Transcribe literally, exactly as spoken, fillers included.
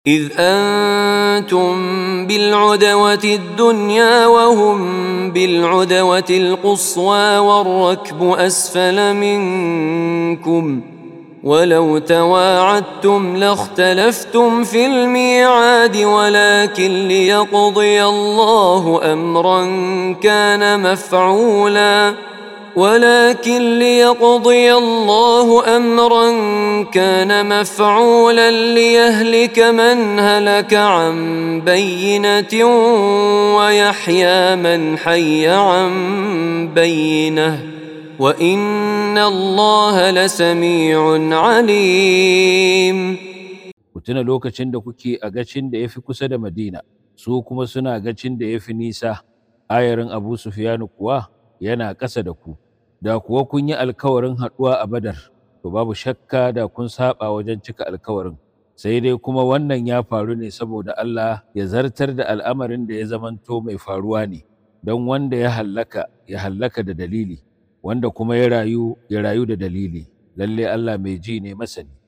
إذ أنتم بالعدوة الدنيا وهم بالعدوة القصوى والركب أسفل منكم ولو تواعدتم لاختلفتم في الميعاد ولكن ليقضي الله أمرا كان مفعولا ولكن ليقضي الله أمرا كان مفعولا ليهلك من هلك عن بينة ويحيى من حي عن بينة وإن الله لسميع عليم. Ku tuna lokacin da kuke a gacin da ya fi kusa da Madina, su kuma suna gacin da ya fi nisa, ayarin Abu Sufyanu kuwa yana ƙasa da ku, da kuwa kun yi alkawarin haɗuwa a Badar, to babu shakka da kun saba wajen cika alkawarin, sai dai kuma wannan ya faru ne saboda Allah ya zartar da al'amarin da ya zamanto mai faruwa ne, don wanda ya hallaka ya hallaka da dalili, wanda kuma ya rayu ya rayu da dalili, lalle Allah mai ji ne masani.